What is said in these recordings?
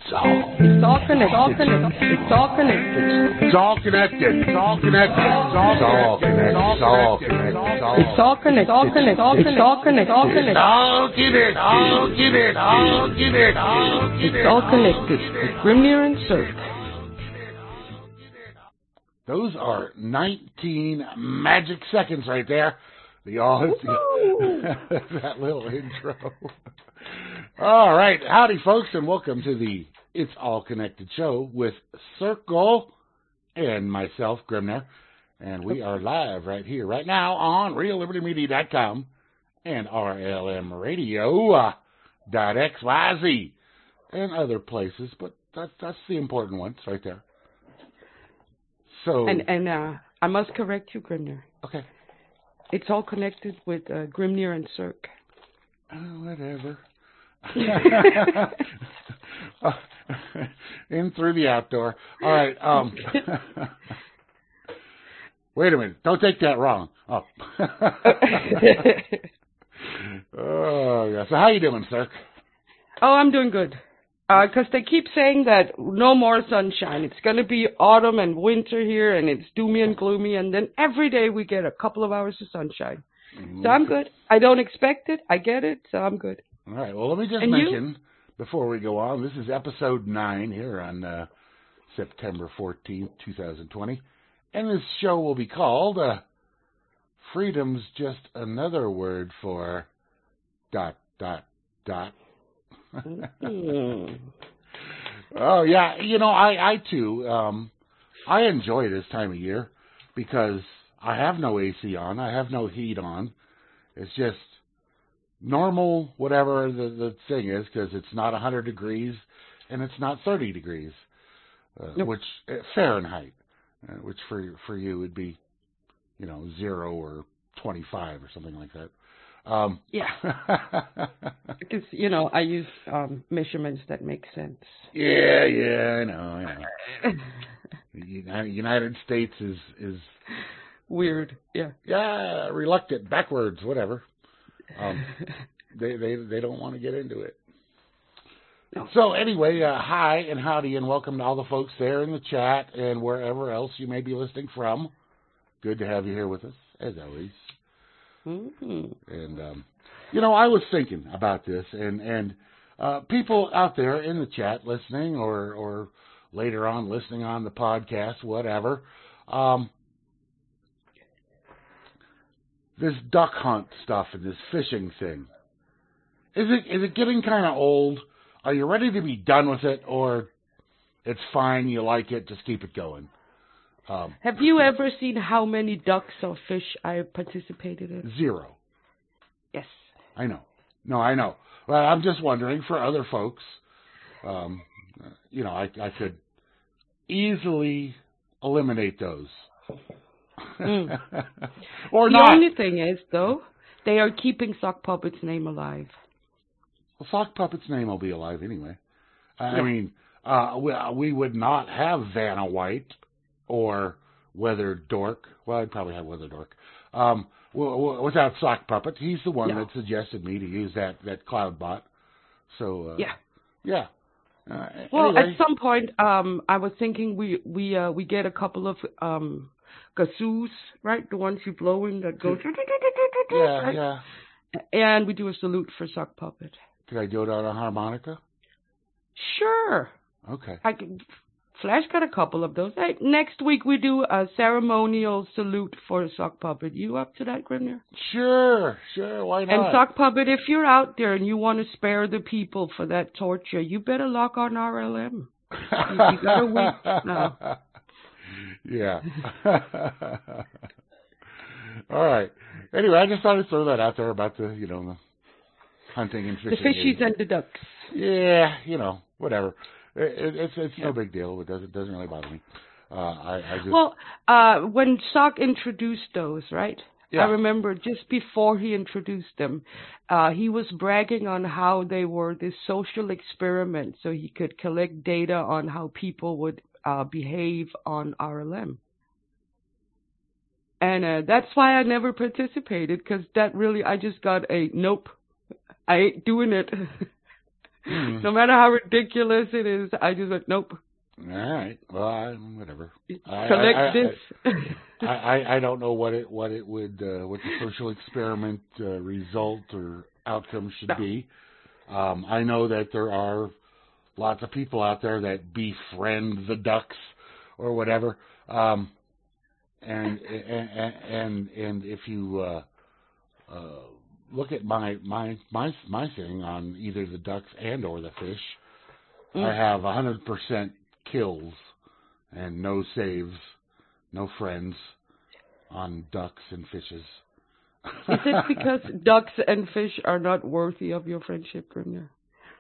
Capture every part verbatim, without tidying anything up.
all. It's all connected. It's all connected. It's all connected. It's all connected. It's all connected. It's all connected. It's all connected. It's all connected. It's all connected. It's all connected. All connected. All connected. All connected. All connected. All connected. It's all connected with Grimnir and Cirque. Those are nineteen magic seconds right there. The all that little intro. All right, howdy, folks, and welcome to the It's All Connected show with Circle and myself, Grimnir, and we are live right here, right now on Real Liberty Media dot com and R L M Radio dot X Y Z and other places, but that's that's the important ones right there. So and and uh, I must correct you, Grimnir. Okay. It's all connected with uh, Grimnir and Cirque. Oh, whatever. uh, in through the outdoor. All right. Um, wait a minute. Don't take that wrong. Oh. Oh, yeah. So how you doing, Cirque? Oh, I'm doing good. Because uh, they keep saying that no more sunshine. It's going to be autumn and winter here, and it's doomy and gloomy, and then every day we get a couple of hours of sunshine. Mm-hmm. So I'm good. I don't expect it. I get it, so I'm good. All right. Well, let me just and mention, you? before we go on, this is episode nine here on uh, September fourteenth, twenty twenty, and this show will be called uh, Freedom's Just Another Word for dot, dot, dot. mm. Oh yeah, you know I I too um, I enjoy this time of year because I have no A C on, I have no heat on. It's just normal, whatever the the thing is, because it's not one hundred degrees and it's not thirty degrees, uh, nope. which uh, Fahrenheit, uh, which for for you would be, you know, zero or twenty-five or something like that. Um, yeah, because, you know, I use um, measurements that make sense. Yeah, yeah, I know, I know. The United States is, is... weird, yeah. Yeah, reluctant, backwards, whatever. Um, they, they, they don't want to get into it. No. So anyway, uh, hi and howdy and welcome to all the folks there in the chat and wherever else you may be listening from. Good to have you here with us, as always. Mm-hmm. And, um, you know, I was thinking about this, and, and uh, people out there in the chat listening or, or later on listening on the podcast, whatever, um, this duck hunt stuff and this fishing thing, is it is it getting kind of old? Are you ready to be done with it, or it's fine, you like it, just keep it going? Um, Have you ever seen how many ducks or fish I participated in? Zero. Yes. I know. No, I know. Well, I'm just wondering for other folks, um, you know, I, I could easily eliminate those. Mm. Or the not. The only thing is, though, they are keeping Sock Puppet's name alive. Well, Sock Puppet's name will be alive anyway. I yeah. mean, uh, we, we would not have Vanna White or Weather Dork. Well, I'd probably have Weather Dork. Um, without Sock Puppet, he's the one yeah. that suggested me to use that, that cloud bot. So, uh, yeah. Yeah. Uh, well, anyway. at some point, um, I was thinking we we uh, we get a couple of um, gazoos, right? The ones you blow in that go. Yeah, right? yeah. And we do a salute for Sock Puppet. Could I do it on a harmonica? Sure. Okay. I can. Flash got a couple of those. Hey, next week we do a ceremonial salute for a Sock Puppet. You up to that, Grimnir? Sure, sure. Why not? And Sock Puppet, if you're out there and you want to spare the people for that torture, you better lock on R L M. You got a week now. Yeah. All right. Anyway, I just thought I'd throw that out there about the, you know, the hunting and fishing. The fishies and the ducks. Yeah, you know, whatever. It, it's it's yeah. no big deal. It doesn't doesn't really bother me. Uh, I, I just well, uh, when Sock introduced those, right? Yeah. I remember just before he introduced them, uh, he was bragging on how they were this social experiment, so he could collect data on how people would uh, behave on R L M. And uh, that's why I never participated, because that really I just got a nope. I ain't doing it. Mm. No matter how ridiculous it is, I just went, nope. All right. Well, I, whatever. I, Collect I, I, this. I, I, I don't know what it what it would uh, what the social experiment uh, result or outcome should No. be. Um, I know that there are lots of people out there that befriend the ducks or whatever. Um, and, and and and if you uh, uh, look at my my my my thing on either the ducks and or the fish, Mm. I have a hundred percent kills and no saves, no friends on ducks and fishes. Is it because ducks and fish are not worthy of your friendship, Grimnir?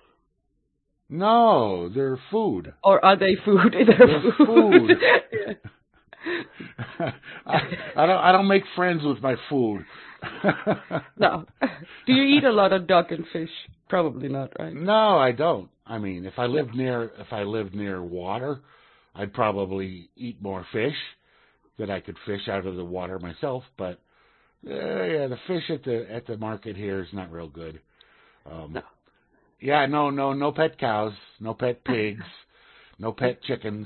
No, they're food. Or are they food? They're, They're food. food. Yeah. I, I don't. I don't make friends with my food. No. Do you eat a lot of duck and fish? Probably not, right? No, I don't. I mean, if I lived near, if I lived near water, I'd probably eat more fish that I could fish out of the water myself. But uh, yeah, the fish at the at the market here is not real good. Um, No. Yeah, no, no, no pet cows, no pet pigs, no pet chickens,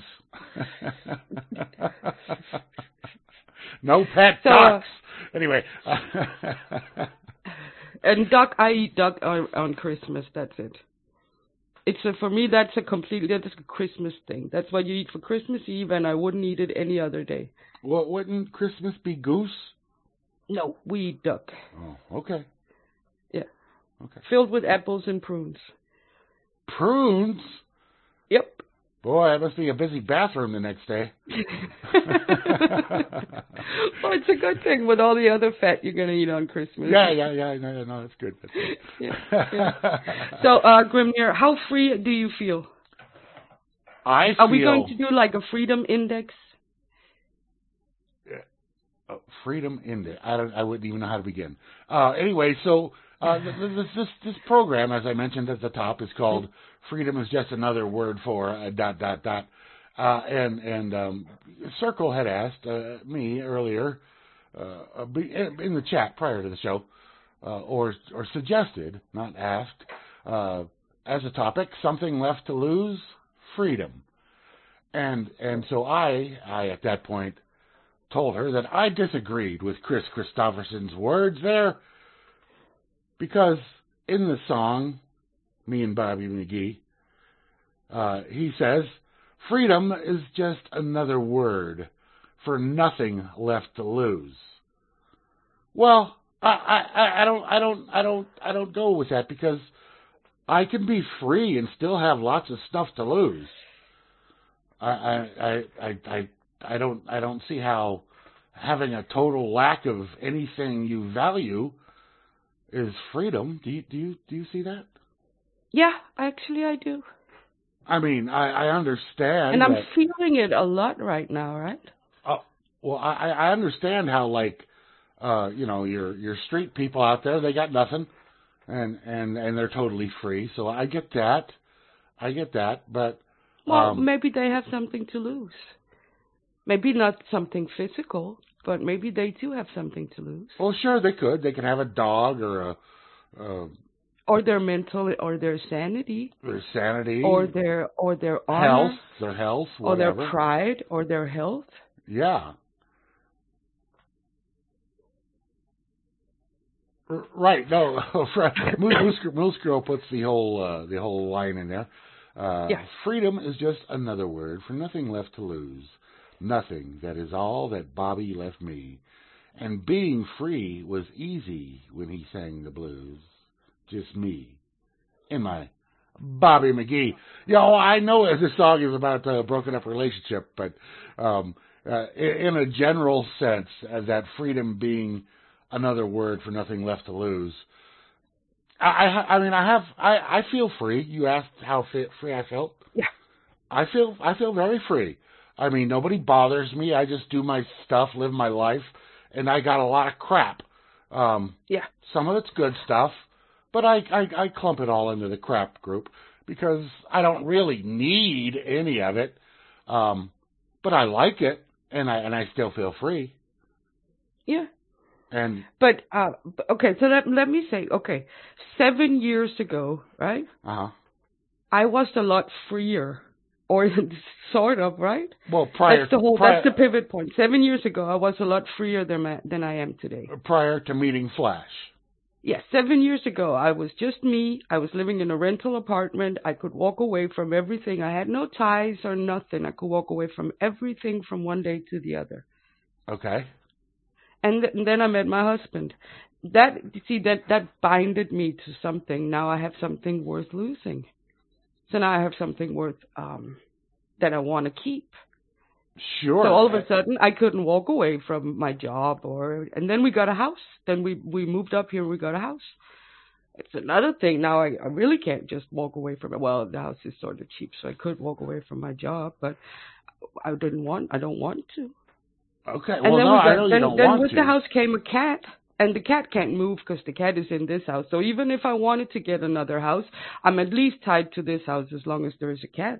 no pet So, ducks. Anyway. And duck, I eat duck on, on Christmas. That's it. It's a, for me. That's a completely that's a Christmas thing. That's what you eat for Christmas Eve, and I wouldn't eat it any other day. Well, wouldn't Christmas be goose? No, we eat duck. Oh, okay. Yeah. Okay. Filled with apples and prunes. Prunes? Yep. Boy, that must be a busy bathroom the next day. Well, it's a good thing with all the other fat you're going to eat on Christmas. Yeah, yeah, yeah. No, no, that's good. That's good. Yeah, yeah. So, uh, Grimnir, how free do you feel? I feel... Are we going to do like a freedom index? Uh, freedom index. I don't. I wouldn't even know how to begin. Uh, anyway, so uh, this, this this program, as I mentioned at the top, is called "Freedom is Just Another Word for uh, dot dot dot." Uh, and and um, Circle had asked uh, me earlier uh, in the chat prior to the show, uh, or or suggested, not asked, uh, as a topic, something left to lose, freedom. And and so I I at that point told her that I disagreed with Chris Christopherson's words there, because in the song, Me and Bobby McGee, uh, he says, freedom is just another word for nothing left to lose. Well, I, I, I don't, I don't, I don't, I don't go with that, because I can be free and still have lots of stuff to lose. I, I, I, I, I I don't I don't see how having a total lack of anything you value is freedom. Do you do you do you see that? Yeah, actually I do. I mean, I, I understand. And I'm that, feeling it a lot right now, right? Oh, well, I, I understand how, like, uh, you know, your your street people out there, they got nothing, and and and they're totally free. So I get that, I get that, but well, um, maybe they have something to lose. Maybe not something physical, but maybe they do have something to lose. Well, sure, they could. They could have a dog or a, a or their mental, or their sanity, their sanity, or their or their honor, health, their health, or whatever. their pride, or their health. Yeah. R- Right. No. Moose, Moose Girl puts the whole uh, the whole line in there. Uh, Yes. Freedom is just another word for nothing left to lose. Nothing. That is all that Bobby left me. And being free was easy when he sang the blues. Just me. In my Bobby McGee. You know, I know this song is about a broken up relationship, but um, uh, in a general sense, uh, that freedom being another word for nothing left to lose. I, I, I mean, I have, I, I feel free. You asked how fit, free I felt. Yeah. I feel, I feel very free. I mean, nobody bothers me. I just do my stuff, live my life, and I got a lot of crap. Um, Yeah. Some of it's good stuff, but I, I, I clump it all into the crap group because I don't really need any of it. Um, but I like it, and I, and I still feel free. Yeah. And But uh, okay, so let let me say, okay, seven years ago, right? uh huh. I was a lot freer, or sort of, right? Well, prior that's the whole. prior, that's the pivot point. Seven years ago, I was a lot freer than I, than I am today. Prior to meeting Flash. Yes, seven years ago, I was just me. I was living in a rental apartment. I could walk away from everything. I had no ties or nothing. I could walk away from everything from one day to the other. Okay. And, th- and then I met my husband. That you see that that binded me to something. Now I have something worth losing. So now I have something worth um, that I want to keep. Sure. So all of a sudden, I couldn't walk away from my job, or and then we got a house. Then we we moved up here. We got a house. It's another thing. Now I, I really can't just walk away from it. Well, the house is sort of cheap, so I could walk away from my job, but I didn't want. I don't want to. Okay. And well, then no, we got, I know then, you don't then want with to. the house came a cat, and the cat can't move because the cat is in this house. So even if I wanted to get another house, I'm at least tied to this house as long as there is a cat.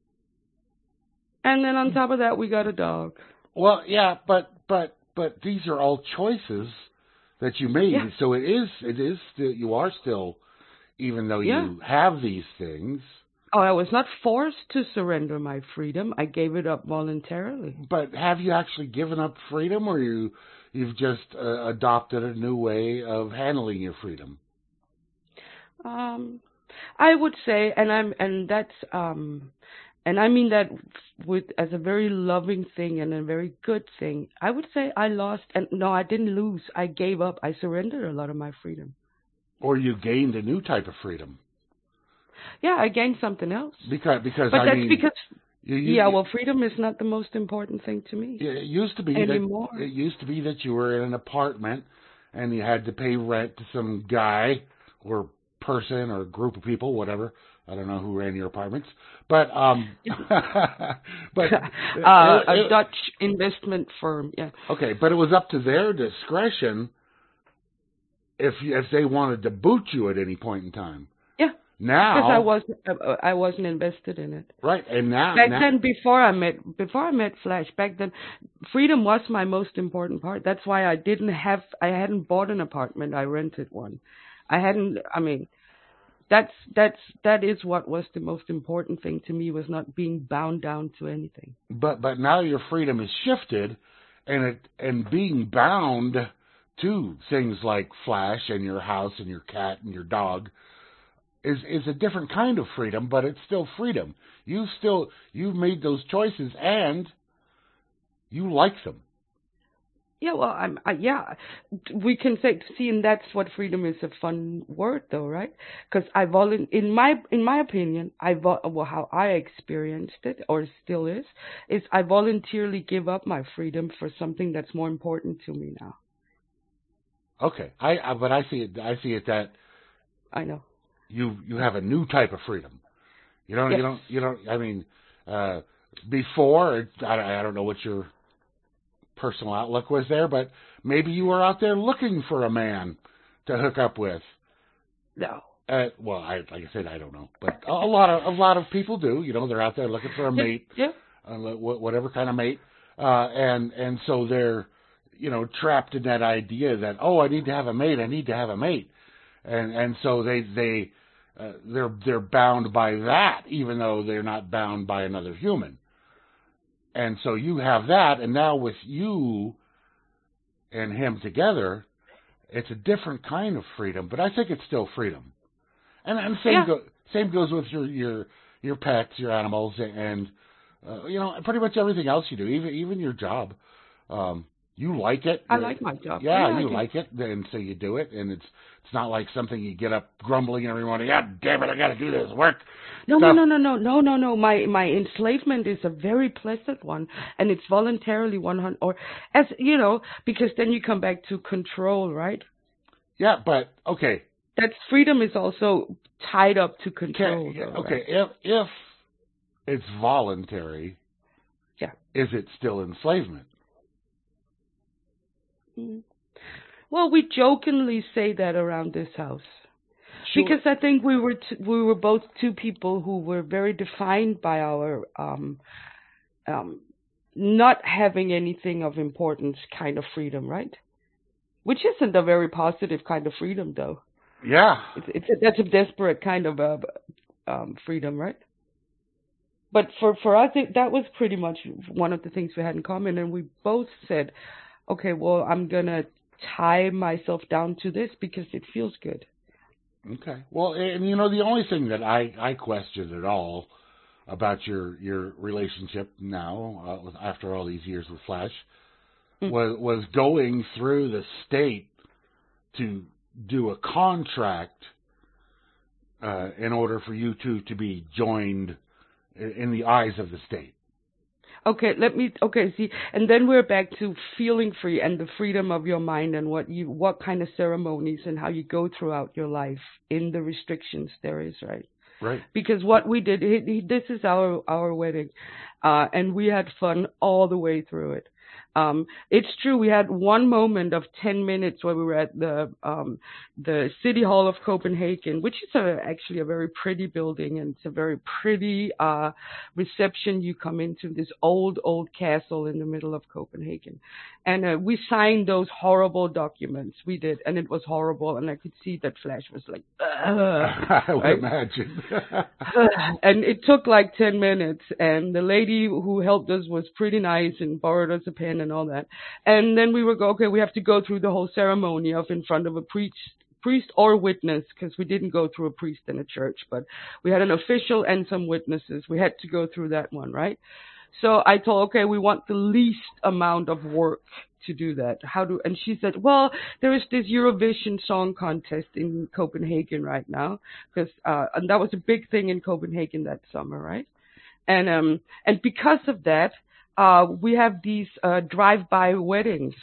And then on top of that, we got a dog. Well, yeah, but but but these are all choices that you made. Yeah. So it is it is still, you are still, even though Yeah. you have these things. Oh, I was not forced to surrender my freedom. I gave it up voluntarily. But have you actually given up freedom, or you you've just uh, adopted a new way of handling your freedom? Um, I would say, and I'm, and that's, um, and I mean that with as a very loving thing and a very good thing. I would say I lost, and no, I didn't lose. I gave up. I surrendered a lot of my freedom. Or you gained a new type of freedom. Yeah, I gained something else. Because because but I that's mean, because you, you, yeah, well, freedom is not the most important thing to me. It used to be anymore. that it used to be that you were in an apartment and you had to pay rent to some guy or person or group of people, whatever. I don't know who ran your apartments, but um, but uh, it, it, a Dutch investment firm. Yeah. Okay, but it was up to their discretion if if they wanted to boot you at any point in time. Yeah. Now, because I wasn't uh, I wasn't invested in it. Right, and now back now, then before I met before I met Flash, back then freedom was my most important part. That's why I didn't have I hadn't bought an apartment. I rented one. I hadn't. I mean, that's that's that is what was the most important thing to me, was not being bound down to anything. But but now your freedom is shifted, and it and being bound to things like Flash and your house and your cat and your dog is is a different kind of freedom, but it's still freedom. You still you've made those choices and you like them. Yeah, well, I'm, I, yeah, we can say, see, and that's what freedom is, a fun word, though, right? Because I volun, in my, in my opinion, I vol, well, how I experienced it, or still is, is I voluntarily give up my freedom for something that's more important to me now. Okay, I, I but I see it, I see it that I know you you have a new type of freedom. You don't, yes. you don't, you don't. I mean, uh, before I, I don't know what your personal outlook was there, but maybe you were out there looking for a man to hook up with. No. Uh, well, I, like I said, I don't know, but a, a lot of a lot of people do. You know, they're out there looking for a mate, yeah, uh, whatever kind of mate, uh, and and so they're, you know, trapped in that idea that, oh, I need to have a mate, I need to have a mate, and and so they they uh, they're they're bound by that, even though they're not bound by another human. And so you have that, and now with you and him together, it's a different kind of freedom, but I think it's still freedom. And, and same yeah. go, same goes with your your your pets, your animals, and uh, you know, pretty much everything else you do, even even your job. Um, you like it. I like my job. Yeah, yeah you like it, and so you do it, and it's it's not like something you get up grumbling every morning. God damn it, I got to do this work. No, stuff. no, no, no, no, no, no, no. My my enslavement is a very pleasant one, and it's voluntarily one hundred, or as you know, because then you come back to control, right? Yeah, but okay. That freedom is also tied up to control. Okay, though, okay. Right? if if it's voluntary, yeah, is it still enslavement? Mm. Well, we jokingly say that around this house. Sure. Because I think we were t- we were both two people who were very defined by our um, um, not having anything of importance kind of freedom, right? Which isn't a very positive kind of freedom, though. Yeah. It's, it's a, that's a desperate kind of a um, freedom, right? But for for us, it, that was pretty much one of the things we had in common, and we both said, okay, well, I'm gonna tie myself down to this because it feels good. Okay. Well, and you know, the only thing that I I question at all about your your relationship now, uh, with, after all these years with Flash, Mm. was was going through the state to do a contract uh, in order for you two to be joined in the eyes of the state. Okay, let me. Okay, see, and then we're back to feeling free and the freedom of your mind and what you, what kind of ceremonies and how you go throughout your life in the restrictions there is, right? Right. Because what we did, he, he, this is our our wedding, uh, and we had fun all the way through it. Um, it's true. We had one moment of ten minutes where we were at the um, the City Hall of Copenhagen, which is a, actually a very pretty building, and it's a very pretty uh, reception. You come into this old, old castle in the middle of Copenhagen, and uh, we signed those horrible documents. We did, and it was horrible, and I could see that Flash was like, I would right? imagine. And it took like ten minutes, and the lady who helped us was pretty nice and borrowed us a pen and all that. And then we were go, okay, we have to go through the whole ceremony of in front of a priest, priest or witness, because we didn't go through a priest in a church, but we had an official and some witnesses. We had to go through that one, right? So I told, okay, we want the least amount of work to do that. How do? And she said, well, there is this Eurovision Song Contest in Copenhagen right now, because uh, and that was a big thing in Copenhagen that summer, right? And um and because of that, uh, we have these uh, drive-by weddings.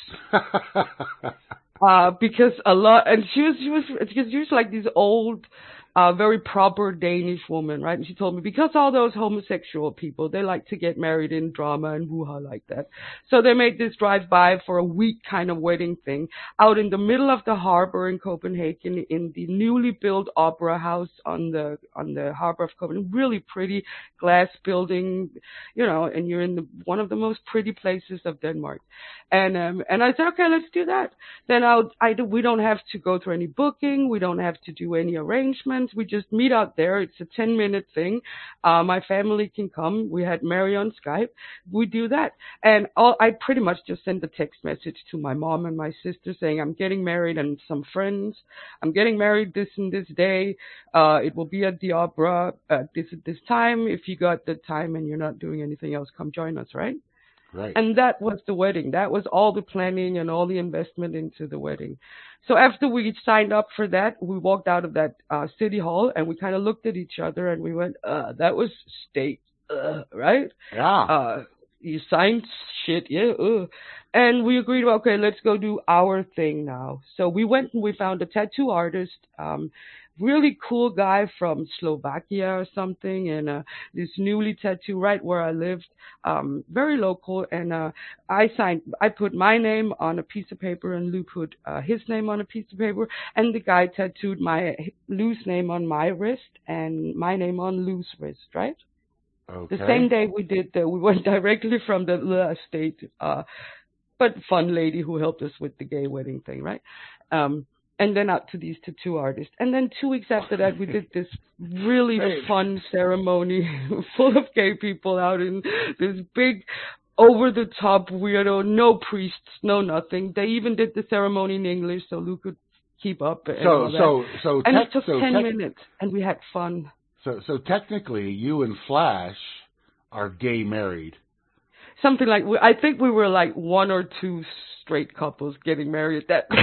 uh, because a lot, and she was, she was, because she was like this old, uh, very proper Danish woman, right? And she told me, because all those homosexual people, they like to get married in drama and hoo-ha like that. So they made this drive-by for a week kind of wedding thing out in the middle of the harbor in Copenhagen, in the newly built opera house on the, on the harbor of Copenhagen. Really pretty glass building, you know, and you're in the, one of the most pretty places of Denmark. And, um, and I said, okay, let's do that. Then I'll, I do, we don't have to go through any booking. We don't have to do any arrangements. We just meet out there. It's a ten minute thing. Uh, my family can come. We had Mary on Skype. We do that. And all, I pretty much just sent a text message to my mom and my sister saying, I'm getting married and some friends. I'm getting married this and this day. Uh, it will be at the opera at this at this time. If you got the time and you're not doing anything else, come join us, right? Right. And that was the wedding. That was all the planning and all the investment into the wedding. So after we signed up for that, we walked out of that uh, city hall and we kind of looked at each other and we went, uh, that was state, uh, right? Yeah. Uh, you signed shit, yeah. Uh. And we agreed, okay, let's go do our thing now. So we went and we found a tattoo artist, um, really cool guy from Slovakia or something, and uh, this newly tattoo right where I lived, um, very local. And uh, I signed, I put my name on a piece of paper, and Lou put uh, his name on a piece of paper, and the guy tattooed my Lou's name on my wrist and my name on Lou's wrist, right? Okay. The same day we did, the, we went directly from the uh, state, uh, but fun lady who helped us with the gay wedding thing, right? Um, and then out to these tattoo artists. And then two weeks after that, we did this really Hey. fun ceremony full of gay people out in this big, over-the-top weirdo, no priests, no nothing. They even did the ceremony in English so Lou could keep up and So, all that. so, so, and tech, it took so ten tech, minutes, and we had fun. So, so technically, you and Flash are gay married. Something like, I think we were like one or two straight couples getting married that day.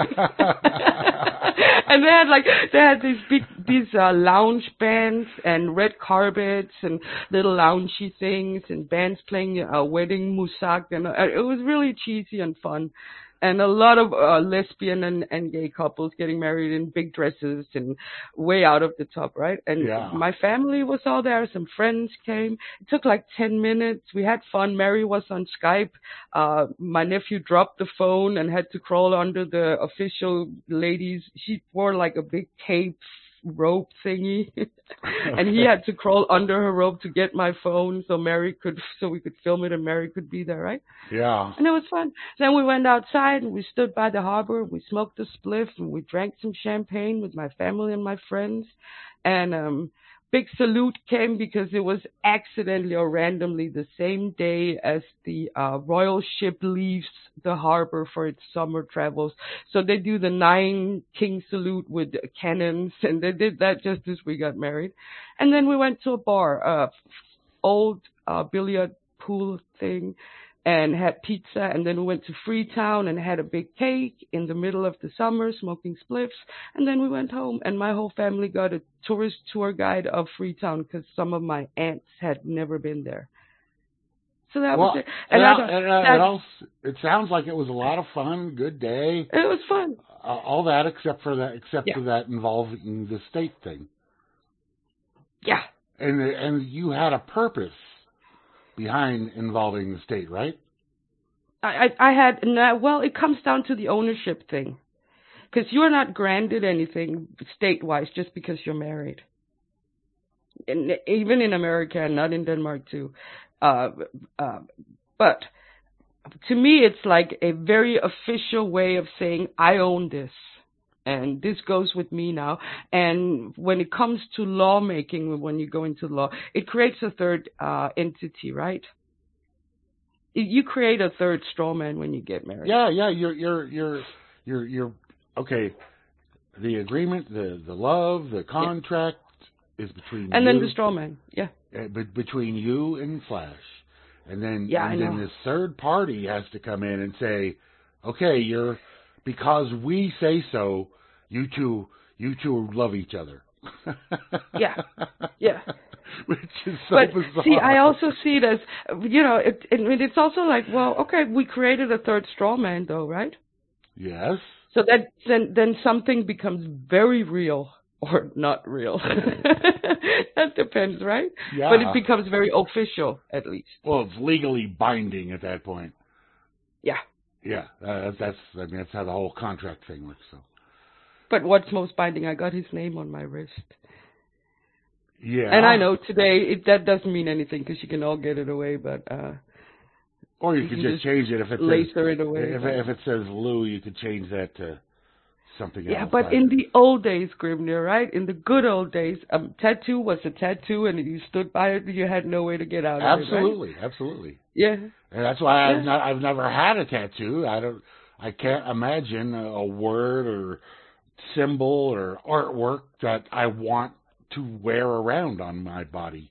And they had like, they had these big, these uh, lounge bands and red carpets and little loungy things and bands playing uh, wedding musak, and uh, it was really cheesy and fun. And a lot of uh, lesbian and, and gay couples getting married in big dresses and way out of the top, right? And Yeah. my family was all there. Some friends came. It took like ten minutes. We had fun. Mary was on Skype. Uh, my nephew dropped the phone and had to crawl under the official ladies. She wore like a big cape rope thingy and he had to crawl under her rope to get my phone so Mary could, so we could film it and Mary could be there, right? Yeah. And it was fun. Then we went outside and we stood by the harbor. We smoked a spliff and we drank some champagne with my family and my friends. And um big salute came because it was accidentally or randomly the same day as the uh, royal ship leaves the harbor for its summer travels. So they do the nine king salute with cannons, and they did that just as we got married. And then we went to a bar, uh, old uh, billiard pool thing, and had pizza, and then we went to Freetown and had a big cake in the middle of the summer, smoking spliffs, and then we went home, and my whole family got a tourist tour guide of Freetown because some of my aunts had never been there. So that well, was it. And it, I it, thought, it, that, it, all, it sounds like it was a lot of fun, good day. it was fun. Uh, all that except for that, except Yeah. for that involving the state thing. Yeah. And and you had a purpose behind involving the state, right? I, I, I had, well, it comes down to the ownership thing. Because you're not granted anything state-wise just because you're married. And even in America, and not in Denmark too. Uh, uh, but to me, it's like a very official way of saying, I own this. And this goes with me now. And when it comes to lawmaking, when you go into law, it creates a third uh, entity, right? You create a third straw man when you get married. Yeah, yeah. You're you're you're you're you're okay. The agreement, the the love, the contract yeah. is between and you, then the straw man. Yeah. Uh, be, between you and Flash, and then yeah, and I then know. this third party has to come in and say, okay, you're because we say so. You two, you two love each other. yeah, yeah. Which is so but bizarre. See, I also see it as, you know, it, it, it's also like, well, okay, we created a third straw man, though, right? Yes. So that then then something becomes very real or not real. That depends, right? Yeah. But it becomes very official, at least. Well, it's legally binding at that point. Yeah. Yeah, uh, that's I mean that's how the whole contract thing works. So. But what's most binding? I got his name on my wrist. Yeah. And I know today it, that doesn't mean anything because you can all get it away, but uh, or you, you could can just, just change it if it laser says it away. if, if it says Lou, you could change that to something yeah, else. but in the old days, Grimnir, right? In the good old days, a um, tattoo was a tattoo, and you stood by it, you had no way to get out of absolutely, it. Right? Absolutely, yeah. And that's why yeah. I've not I've never had a tattoo. I don't. I can't imagine a, a word or symbol or artwork that I want to wear around on my body.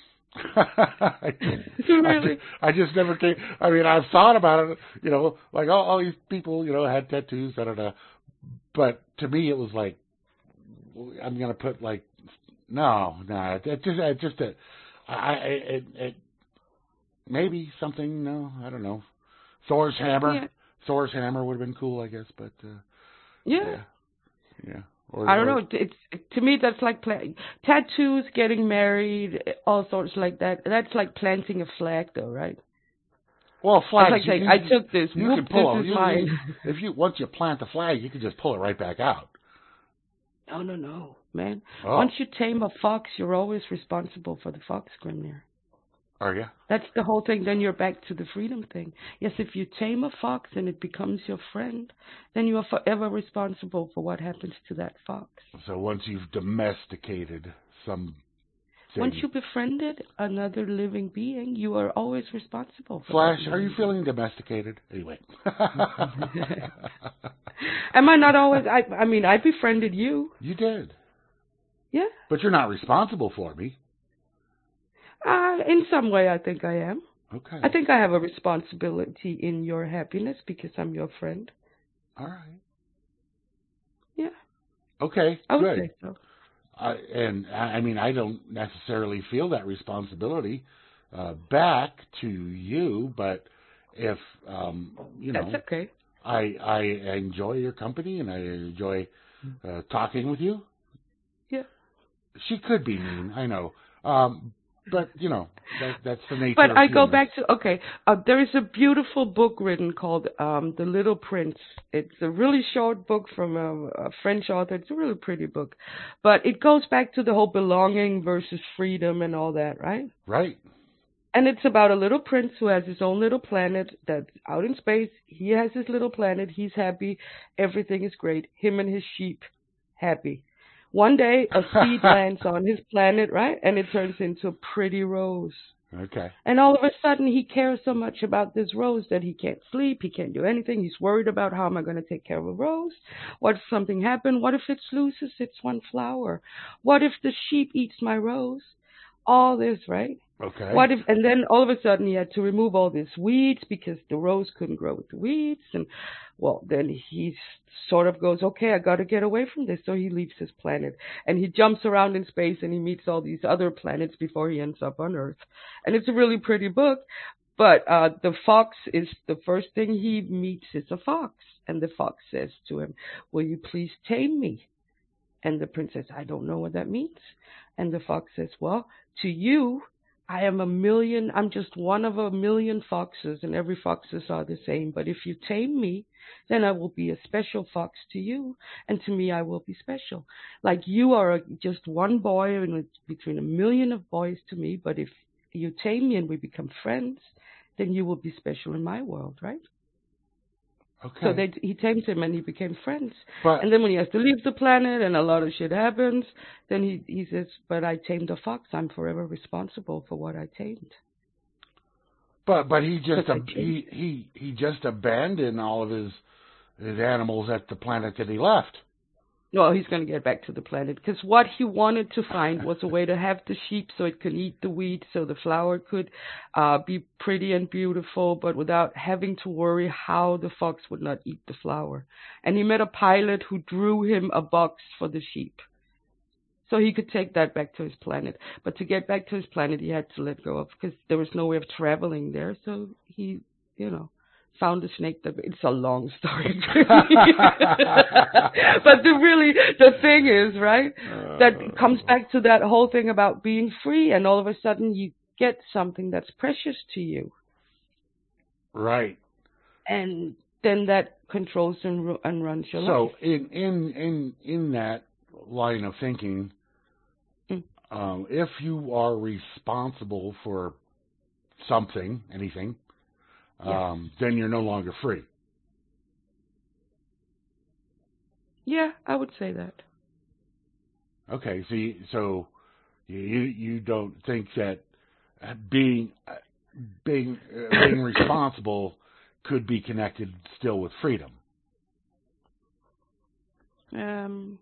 I, just, really? I, I just never came. I mean, I've thought about it. You know, like oh, all these people, you know, had tattoos. I don't know. But to me, it was like I'm gonna put like no, no. It just, it just, it, I, it, it, maybe something. No, I don't know. Thor's hammer. Yeah. Thor's hammer would have been cool, I guess. But uh, yeah, yeah, yeah. Or, I don't or, know. It's to me that's like pla- tattoos, getting married, all sorts like that. That's like planting a flag, though, right? Well, flags. Like saying, you, I took this. You Whoop, can pull this it. is You, mine. you, if you once you plant the flag, you can just pull it right back out. No, no, no, man. Oh. Once you tame a fox, you're always responsible for the fox, Grimnir. Are you? That's the whole thing. Then you're back to the freedom thing. Yes, if you tame a fox and it becomes your friend, then you are forever responsible for what happens to that fox. So once you've domesticated some thing. Once you befriended another living being, you are always responsible for Flash, that. are you feeling domesticated? Anyway. Am I not always? I, I mean, I befriended you. You did. Yeah. But you're not responsible for me. Uh, in some way, I think I am. Okay. I think I have a responsibility in your happiness because I'm your friend. All right. Yeah. Okay, I would good. say so. I, and, I mean, I don't necessarily feel that responsibility uh, back to you, but if, um, you know... That's okay. I, I enjoy your company and I enjoy uh, talking with you. Yeah. She could be mean, I know. Um, but, you know, that, that's the nature But of I go humans. back to, okay, uh, there is a beautiful book written called um, The Little Prince. It's a really short book from a, a French author. It's a really pretty book. But it goes back to the whole belonging versus freedom and all that, right? Right. And it's about a little prince who has his own little planet that's out in space. He has his little planet. He's happy. Everything is great. Him and his sheep, happy. One day, a seed lands on his planet, right? And it turns into a pretty rose. Okay. And all of a sudden, he cares so much about this rose that he can't sleep. He can't do anything. He's worried about how am I going to take care of a rose? What if something happened? What if it loses its one flower? What if the sheep eats my rose? All this, right? Okay. What if, and then all of a sudden he had to remove all these weeds because the rose couldn't grow with the weeds. And well, then he sort of goes, okay, I got to get away from this. So he leaves his planet and he jumps around in space and he meets all these other planets before he ends up on Earth. And it's a really pretty book. But uh, the fox is the first thing he meets is a fox. And the fox says to him, will you please tame me? And the prince says, I don't know what that means. And the fox says, well, to you, I am a million, I'm just one of a million foxes, and every foxes are the same. But if you tame me, then I will be a special fox to you, and to me I will be special. Like you are a, just one boy in between a million of boys to me, but if you tame me and we become friends, then you will be special in my world, right? Okay. So they, he tamed him and he became friends. But, and then when he has to leave the planet and a lot of shit happens, then he, he says, but I tamed a fox. I'm forever responsible for what I tamed. But but he just ab- tamed. he, he he just abandoned all of his his animals at the planet that he left. No, he's going to get back to the planet because what he wanted to find was a way to have the sheep so it could eat the wheat, so the flower could uh, be pretty and beautiful, but without having to worry how the fox would not eat the flower. And he met a pilot who drew him a box for the sheep, so he could take that back to his planet. But to get back to his planet, he had to let go of because there was no way of traveling there. So he, you know. Found a snake that it's a long story. But the really the thing is, right, that comes back to that whole thing about being free, and all of a sudden you get something that's precious to you. Right. And then that controls and, and runs your so life. So in in in in that line of thinking, mm. um, if you are responsible for something, anything. Um, yes. then you're no longer free. Yeah, I would say that. Okay, so you, so you you don't think that being being uh, being responsible could be connected still with freedom? Um.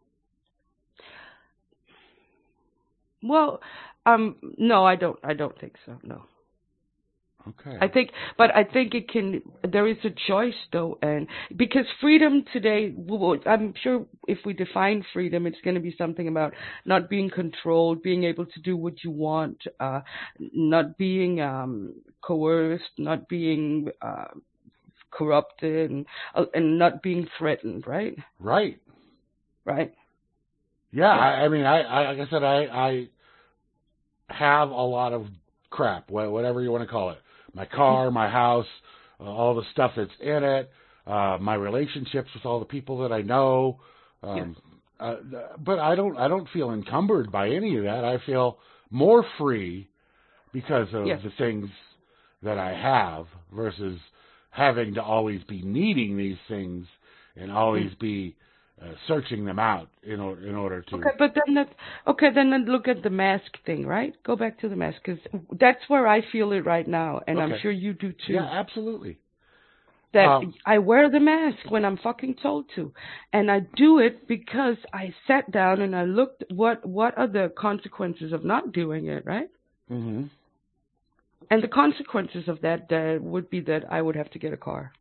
Well, um, no, I don't. I don't think so. No. Okay. I think, but I think it can, there is a choice though, and because freedom today, I'm sure if we define freedom, it's going to be something about not being controlled, being able to do what you want, uh, not being um, coerced, not being uh, corrupted, and, uh, and not being threatened, right? Right. Right. Yeah, yeah. I, I mean, I, I, like I said, I, I have a lot of crap, whatever you want to call it. My car, my house, uh, all the stuff that's in it, uh, my relationships with all the people that I know. Um, yeah. uh, but I don't, I don't feel encumbered by any of that. I feel more free because of yes. the things that I have versus having to always be needing these things and always mm. be Uh, searching them out in order in order to. Okay, but then that, okay, then look at the mask thing, right? Go back to the mask because that's where I feel it right now, and okay. I'm sure you do too. Yeah, absolutely. That um, I wear the mask when I'm fucking told to, and I do it because I sat down and I looked what what are the consequences of not doing it, right? Mm-hmm. And the consequences of that uh, would be that I would have to get a car.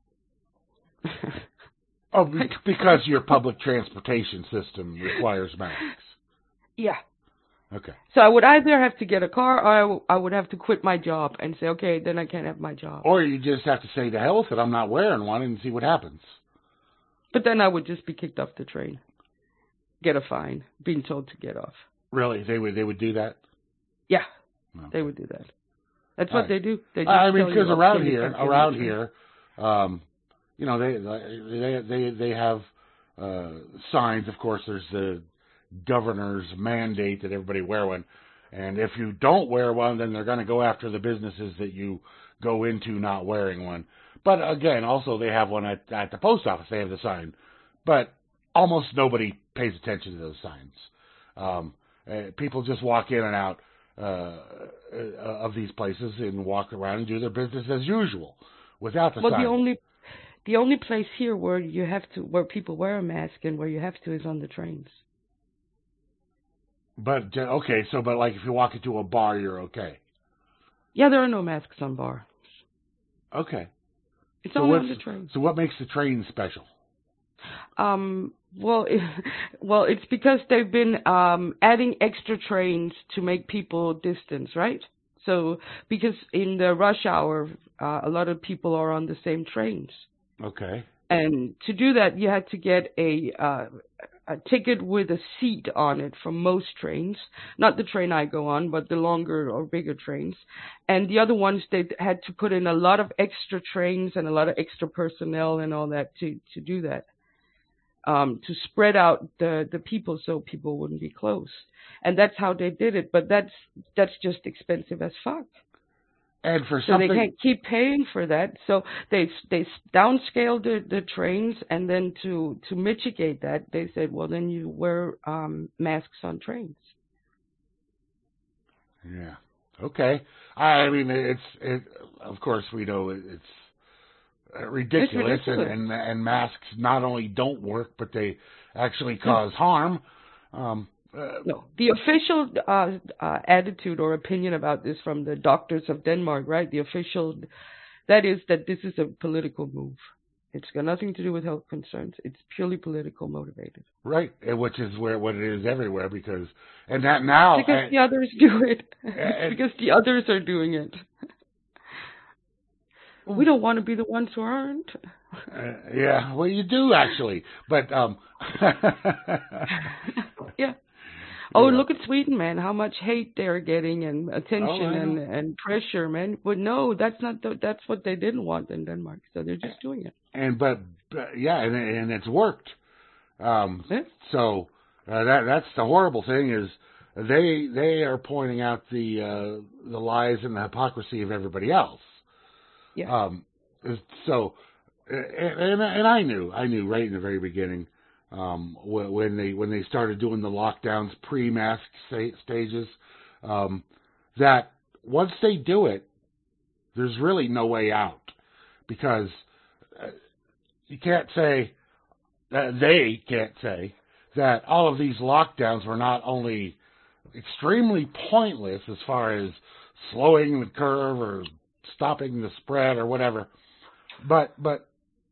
Oh, because your public transportation system requires masks. Yeah. Okay. So I would either have to get a car or I, w- I would have to quit my job and say, okay, then I can't have my job. Or you just have to say to hell with it, I'm not wearing one and see what happens. But then I would just be kicked off the train, get a fine, being told to get off. Really? They would they would do that? Yeah, okay. They would do that. That's All what right. they do. They just I mean, because you, around okay, here, around here, um, you know, they they they they have uh, signs. Of course, there's the governor's mandate that everybody wear one, and if you don't wear one, then they're going to go after the businesses that you go into not wearing one. But again, also they have one at at the post office. They have the sign, but almost nobody pays attention to those signs. Um, uh, people just walk in and out uh, of these places and walk around and do their business as usual without the Well, sign. the only the only place here where you have to, where people wear a mask and where you have to, is on the trains. But uh, okay, so but like if you walk into a bar, you're okay. Yeah, there are no masks on bar. Okay. It's So only what's on the train. so what makes the train special? Um, well, it, well, it's because they've been um, adding extra trains to make people distance, right? So because in the rush hour, uh, a lot of people are on the same trains. Okay. And to do that, you had to get a uh, a ticket with a seat on it for most trains. Not the train I go on, but the longer or bigger trains. And the other ones, they had to put in a lot of extra trains and a lot of extra personnel and all that to, to do that. Um, to spread out the, the people so people wouldn't be close. And that's how they did it. But that's that's just expensive as fuck. And for So something, they can't keep paying for that. So they they downscaled the, the trains, and then to, to mitigate that, they said, well, then you wear um, masks on trains. yeah, okay. I mean, it's it. Of course, we know it's ridiculous, It's ridiculous. And, and and masks not only don't work, but they actually cause harm. Um, uh, No, the official uh, uh, attitude or opinion about this from the doctors of Denmark, right? The official, that is that this is a political move. It's got nothing to do with health concerns. It's purely political motivated. right, which is where what it is everywhere because and that now Because and, the others do it. and, Because the others are doing it. We don't want to be the ones who aren't. Uh, yeah, well, you do actually, but um. yeah. Oh, Yeah. look at Sweden, man! How much hate they're getting and attention Oh, and, and pressure, man. But no, that's not. The, that's what they didn't want in Denmark, so they're just doing it. And but, but yeah, and and it's worked. Um, Yeah. so uh, that that's the horrible thing is they they are pointing out the uh, the lies and the hypocrisy of everybody else. Yeah. Um, so, and, and I knew, I knew right in the very beginning, um, when they when they started doing the lockdowns pre-mask stages, um, that once they do it, there's really no way out because uh, you can't say uh, they can't say that all of these lockdowns were not only extremely pointless as far as slowing the curve or stopping the spread or whatever, but but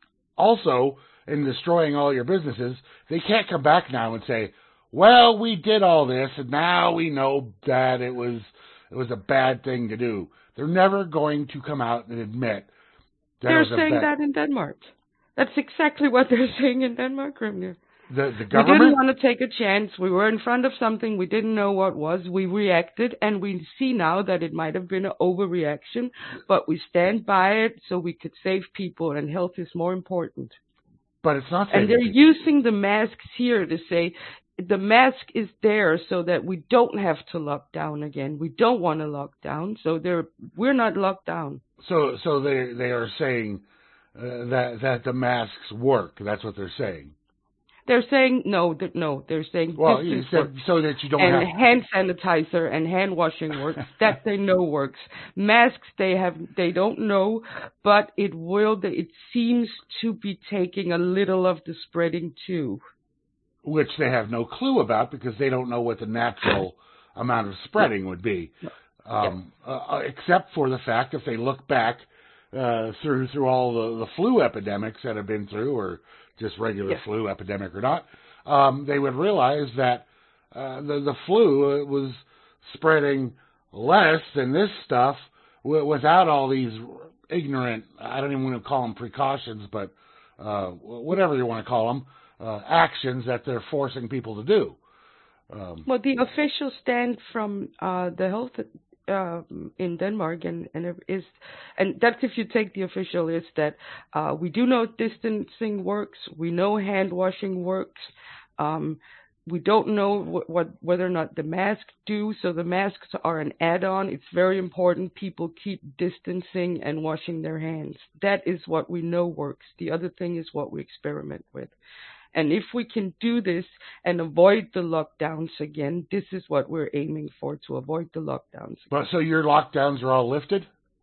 also in destroying all your businesses, they can't come back now and say, well, we did all this and now we know that it was it was a bad thing to do. They're never going to come out and admit that They're it was a saying bad... that in Denmark. That's exactly what they're saying in Denmark, Grimnir. The, the We government? didn't want to take a chance. We were in front of something we didn't know what was. We reacted, and we see now that it might have been an overreaction, but we stand by it so we could save people, and health is more important. But it's not. And they're people. using the masks here to say the mask is there so that we don't have to lock down again. We don't want to lock down, so they're we're not locked down. So, so they they are saying uh, that that the masks work. That's what they're saying. They're saying no, that no. They're saying well, this you is said works. so that you don't and have hand sanitizer and hand washing works. That they know works. Masks they have they don't know, but it will. It seems to be taking a little of the spreading too. Which they have no clue about because they don't know what the natural amount of spreading would be, um, yeah. uh, except for the fact if they look back uh, through through all the, the flu epidemics that have been through, or just regular yeah. flu epidemic or not, um, they would realize that uh, the the flu was spreading less than this stuff w- without all these ignorant, I don't even want to call them precautions, but uh, whatever you want to call them. Uh, actions that they're forcing people to do. Um, well, the official stand from uh, the health uh, in Denmark and, and is, and that's if you take the official, is that uh, we do know distancing works, we know hand washing works, um, we don't know what, what whether or not the masks do, so the masks are an add-on. It's very important people keep distancing and washing their hands. That is what we know works. The other thing is what we experiment with. And if we can do this and avoid the lockdowns again, this is what we're aiming for, to avoid the lockdowns. But so your lockdowns are all lifted?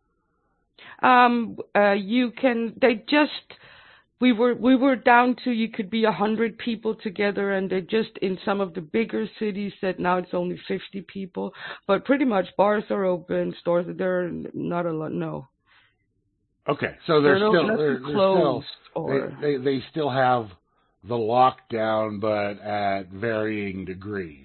Um, uh, you can, they just, we were, we were down to, you could be a hundred people together, and they just, in some of the bigger cities said now it's only fifty people, but pretty much bars are open, stores, they're not a lot, no. Okay, so they're, they're still, not they're, they're closed still, or... they, they, they still have the lockdown, but at varying degrees.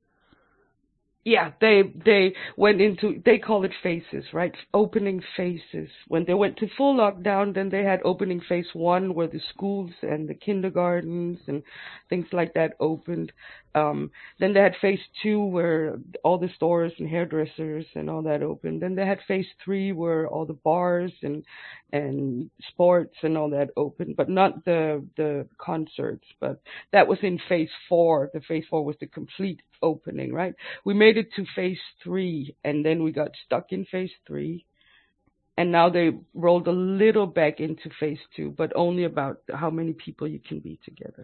Yeah, they they went into, they call it phases, right? Opening phases. When they went to full lockdown, then they had opening phase one, where the schools and the kindergartens and things like that opened. Um, then they had phase two, where all the stores and hairdressers and all that opened. Then they had phase three, where all the bars and and sports and all that opened, but not the the concerts. But that was in phase four. The phase four was the complete opening, right? We made it to phase three, and then we got stuck in phase three, and now they rolled a little back into phase two, but only about how many people you can be together.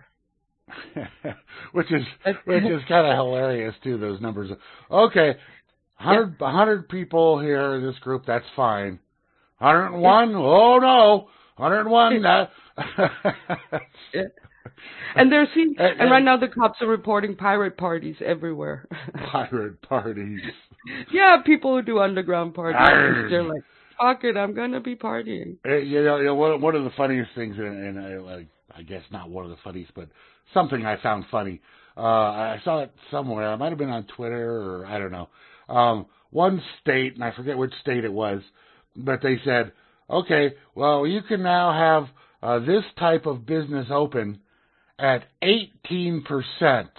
which is which is kind of hilarious too. Those numbers. Okay, one hundred, yeah. one hundred people here in this group. That's fine. one hundred one. Yeah. Oh no, one hundred one. That. Yeah. And there's and, and right now the cops are reporting pirate parties everywhere. Pirate parties. Yeah, people who do underground parties. Arr. They're like, fuck it, I'm gonna be partying. You know, you know one, one of the funniest things, and, and I, I guess not one of the funniest, but something I found funny. Uh, I saw it somewhere. It might have been on Twitter, or I don't know. Um, one state, and I forget which state it was, but they said, okay, well, you can now have uh, this type of business open at eighteen percent.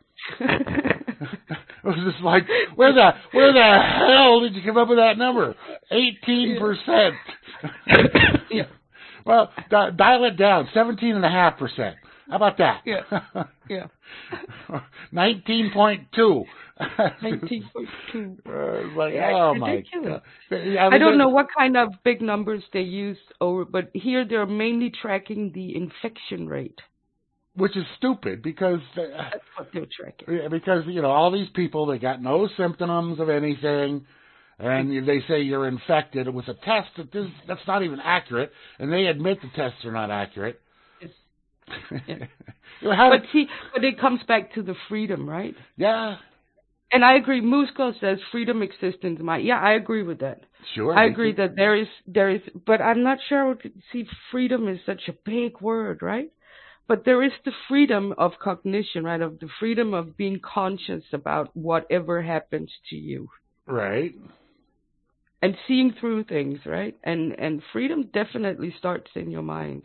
It was just like, where the where the hell did you come up with that number? eighteen percent. Yeah. Well, di- dial it down, seventeen and a half percent. How about that? Yeah. Yeah. nineteen point two. nineteen point two. Uh, like, yeah, oh it's my ridiculous. God. I, mean, I don't know what kind of big numbers they use over, but here they're mainly tracking the infection rate. Which is stupid, because uh, that's what they're tracking. Because, you know, all these people, they got no symptoms of anything, and they say you're infected with a test that this, that's not even accurate, and they admit the tests are not accurate. Yes. Yeah. But see, but it comes back to the freedom, right? Yeah. And I agree. Musco says freedom exists in my. Yeah, I agree with that. Sure. I agree that there is there is, but I'm not sure. See, freedom is such a big word, right? But there is the freedom of cognition, right? Of the freedom of being conscious about whatever happens to you. Right. And seeing through things, right? And and freedom definitely starts in your mind.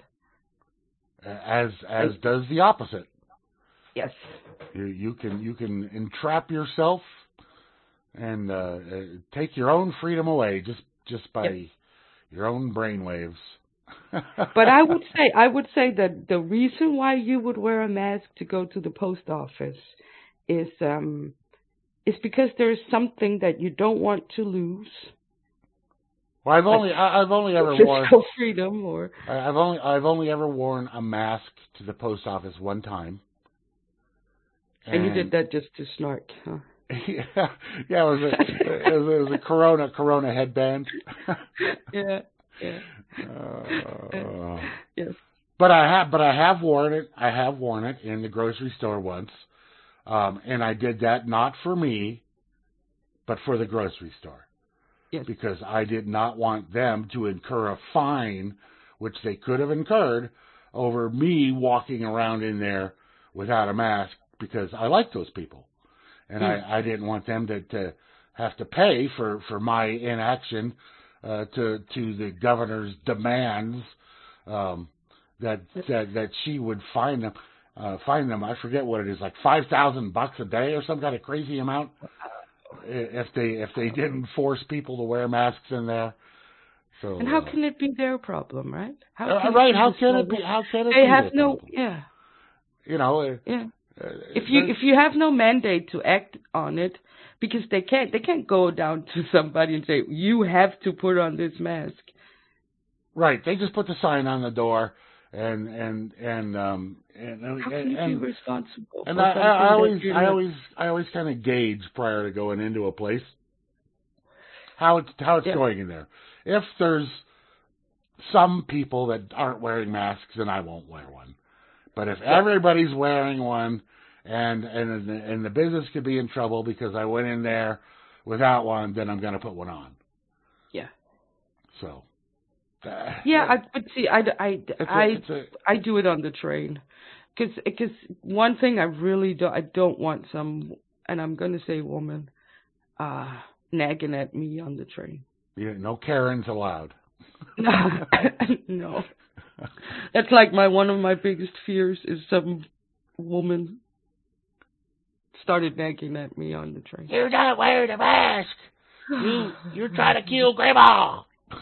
As as and, does the opposite. Yes. You you can you can entrap yourself and uh, take your own freedom away just just by yes. your own brainwaves. But I would say I would say that the reason why you would wear a mask to go to the post office is um is because there is something that you don't want to lose. Well, I've only like, I've only ever worn physical freedom, or I've only I've only ever worn a mask to the post office one time. And, and you did that just to snark, huh? Yeah, yeah. It was a it was, it was a Corona Corona headband. Yeah. Yeah. Uh, yes. But I have, but I have worn it. I have worn it in the grocery store once, um, and I did that not for me, but for the grocery store. Yes. Because I did not want them to incur a fine, which they could have incurred, over me walking around in there without a mask, because I like those people, and mm. I, I didn't want them to, to have to pay for, for my inaction. Uh, to to the governor's demands um, that that that she would fine them uh, fine them. I forget what it is, like five thousand bucks a day or some kind of crazy amount if they if they didn't force people to wear masks in there. So and how uh, can it be their problem, right? How uh, right? How can it be? How can it they be? They have no problem? yeah. You know. Uh, yeah. Uh, if you if you have no mandate to act on it. Because they can't, they can't go down to somebody and say, you have to put on this mask. Right. They just put the sign on the door, and and and um and How can and, you and, be responsible and for I, something I that always you're I not? always I always kind of gauge prior to going into a place how it's how it's Yeah. going in there. If there's some people that aren't wearing masks, then I won't wear one. But if Yeah. everybody's wearing one, and and and the business could be in trouble because I went in there without one, then I'm going to put one on. Yeah. So. Uh, Yeah, I, but see, I, I, it's a, I, it's a, I do it on the train. Because cause one thing I really don't, I don't want some, and I'm going to say woman, uh, nagging at me on the train. yeah, no Karens allowed. No. That's like my, one of my biggest fears is some woman started nagging at me on the train. You're not wearing a mask. You, you're trying to kill Grandma.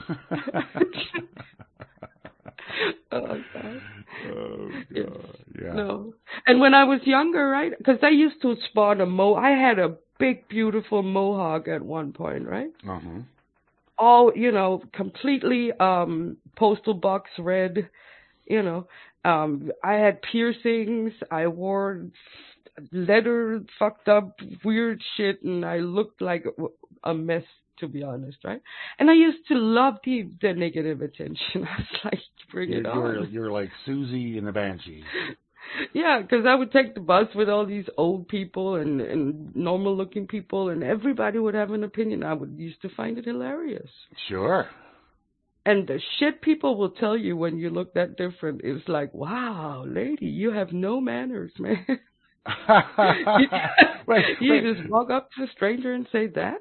Oh, God. Oh, Yes. God. Yeah. No. And when I was younger, right? Because I used to spot a mo. I had a big, beautiful mohawk at one point, right? Uh-huh. All, you know, completely um postal box red, you know. Um, I had piercings. I wore leather, fucked up, weird shit, and I looked like a mess, to be honest, right? And I used to love the the negative attention. I was like, bring You're, it you're, on. you're like Susie in the Banshees. Yeah, because I would take the bus with all these old people and, and normal looking people, and everybody would have an opinion. I would used to find it hilarious. Sure. And the shit people will tell you when you look that different is like, wow, lady, you have no manners, man. you wait, you wait. just walk up to a stranger and say that?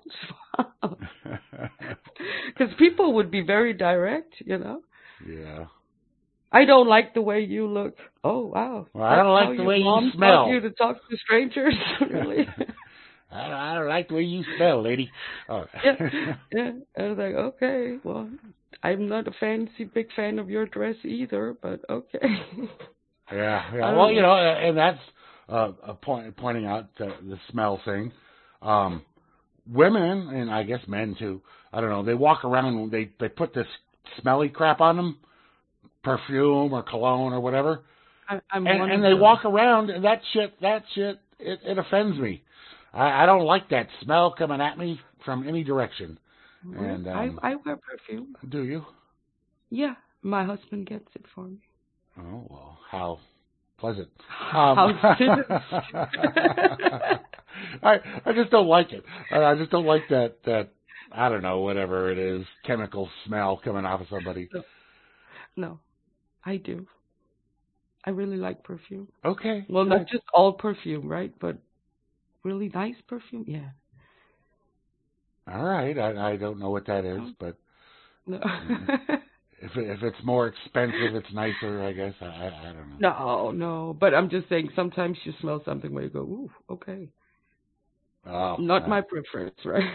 Because people would be very direct, you know. Yeah. I don't like the way you look. Oh, wow. Well, I don't That's like how the your way you mom smell. taught you to talk to strangers? Really? I, don't, I don't like the way you smell, lady. Oh. Yeah, yeah. I was like, okay, well, I'm not a fancy big fan of your dress either, but okay. Yeah, I yeah. don't Well, you know. know, and that's uh, a point pointing out the, the smell thing. Um, women, and I guess men too. I don't know. They walk around and they they put this smelly crap on them, perfume or cologne or whatever, I, I'm and one and of they those. walk around and that shit that shit it, it offends me. I, I don't like that smell coming at me from any direction. And I um, I wear perfume. do you? Yeah, my husband gets it for me. Oh well, how pleasant. Um, How silly. I I just don't like it. I, I just don't like that that I don't know whatever it is chemical smell coming off of somebody. No, no, I do. I really like perfume. Okay. Well, Cool. not just all perfume, right? But really nice perfume. Yeah. All right. I I don't know what that is, but No. if it, if it's more expensive, it's nicer. I guess I I, I don't know. No, no. But I'm just saying, sometimes you smell something where you go, ooh, okay. Oh, Not uh, my preference, right?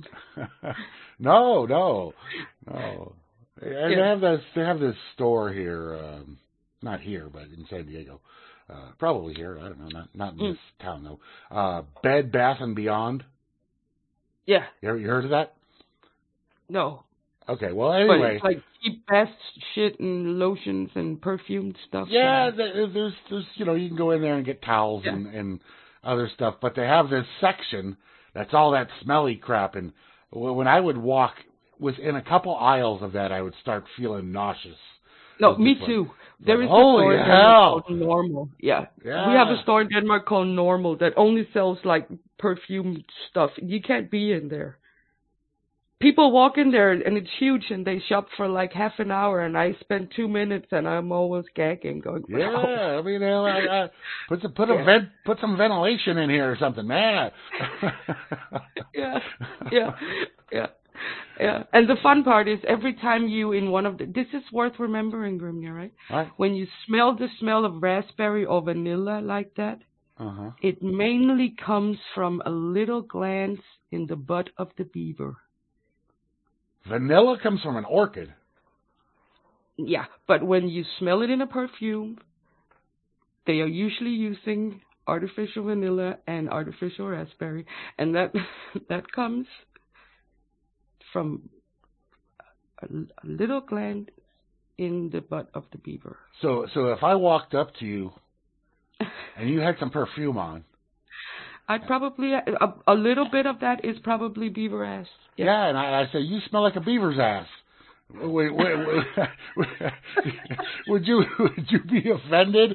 no, no, no. And Yeah. they have this. They have this store here. Um, not here, but in San Diego. Uh, probably here. I don't know. Not not in Mm. this town though. Uh, Bed Bath and Beyond. Yeah. You, ever, you heard of that? No. Okay. Well, But anyway. it's like cheap best shit and lotions and perfumed stuff. Yeah, and- there- there's there's you know you can go in there and get towels Yeah. and and other stuff, but they have this section that's all that smelly crap. And when I would walk within a couple aisles of that, I would start feeling nauseous. No, It's me just like- too. There like, is a holy store in hell. Denmark called Normal. Yeah. Yeah. We have a store in Denmark called Normal that only sells like perfume stuff. You can't be in there. People walk in there and it's huge and they shop for like half an hour and I spend two minutes and I'm always gagging going, wow. Yeah, I mean, I, I, put some, put a Yeah. vent, put some ventilation in here or something, man. Yeah, yeah, yeah, yeah. And the fun part is every time you in one of the, this is worth remembering, Grimnir, right? Right. When you smell the smell of raspberry or vanilla like that, Uh-huh. it mainly comes from a little gland in the butt of the beaver. Vanilla comes from an orchid. Yeah, but when you smell it in a perfume, they are usually using artificial vanilla and artificial raspberry, and that that comes from a, a little gland in the butt of the beaver. So, so if I walked up to you and you had some perfume on, I'd probably a, a little bit of that is probably beaver ass. Yeah, yeah and I, I say you smell like a beaver's ass. Wait, wait, wait. would you would you be offended?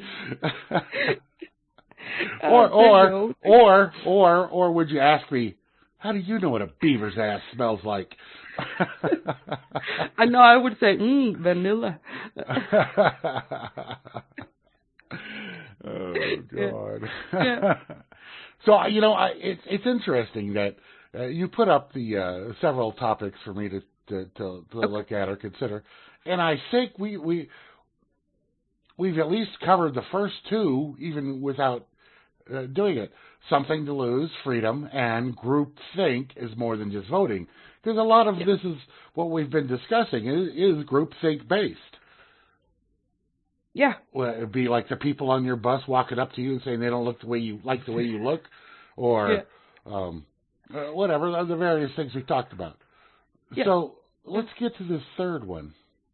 or or or or or would you ask me, how do you know what a beaver's ass smells like? I know I would say, mm, vanilla. Oh God. Yeah. Yeah. So you know, I, it's it's interesting that uh, you put up the uh, several topics for me to to to, to okay. look at or consider, and I think we we we've at least covered the first two, even without uh, doing it. Something to lose, freedom, and group think is more than just voting. Because a lot of yeah. this is what we've been discussing is, is group think based. Yeah. Well, it'd be like the people on your bus walking up to you and saying they don't look the way you like the way you look, or yeah. um, uh, whatever the various things we talked about. Yeah. So let's get to this third one.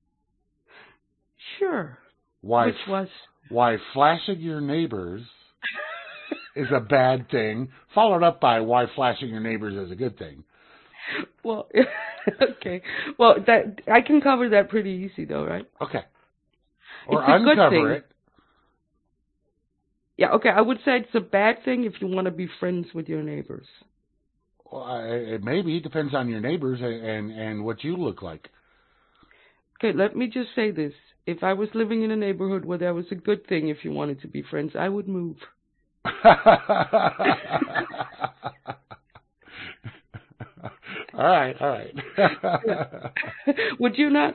Sure. Why? Which was why flashing your neighbors is a bad thing, followed up by why flashing your neighbors is a good thing. Well, okay. Well, that I can cover that pretty easy, though, right? Okay. Or it's a uncover good thing. it. Yeah, okay. I would say it's a bad thing if you want to be friends with your neighbors. Well, I, it maybe it depends on your neighbors and, and, and what you look like. Okay, let me just say this. If I was living in a neighborhood where that was a good thing if you wanted to be friends, I would move. all right, all right. Would you not?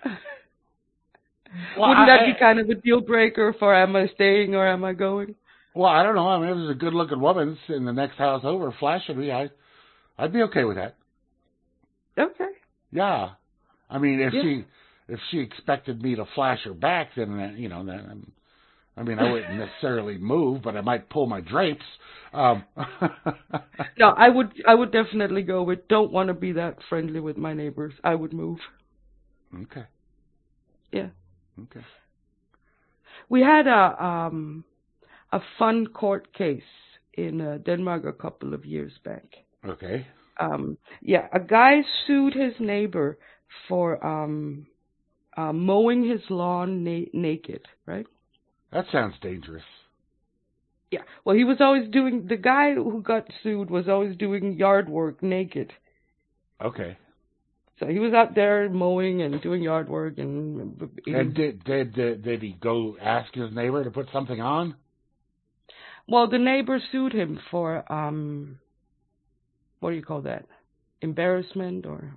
Well, Wouldn't that I, be kind of a deal breaker for am I staying or am I going? Well, I don't know. I mean, if there's a good-looking woman in the next house over flashing me, I, I'd be okay with that. Okay. Yeah. I mean, if yeah. she if she expected me to flash her back, then you know, then I mean, I wouldn't necessarily move, but I might pull my drapes. Um. No, I would. I would definitely go with. Don't want to be that friendly with my neighbors. I would move. Okay. Yeah. Okay. We had a um a fun court case in uh, Denmark a couple of years back. Okay. Um. Yeah, a guy sued his neighbor for um uh, mowing his lawn na- naked. Right. That sounds dangerous. Yeah, well, he was always doing, the guy who got sued was always doing yard work naked. Okay. So he was out there mowing and doing yard work and... And did, did, did, did he go ask his neighbor to put something on? Well, the neighbor sued him for, um, what do you call that? Embarrassment or,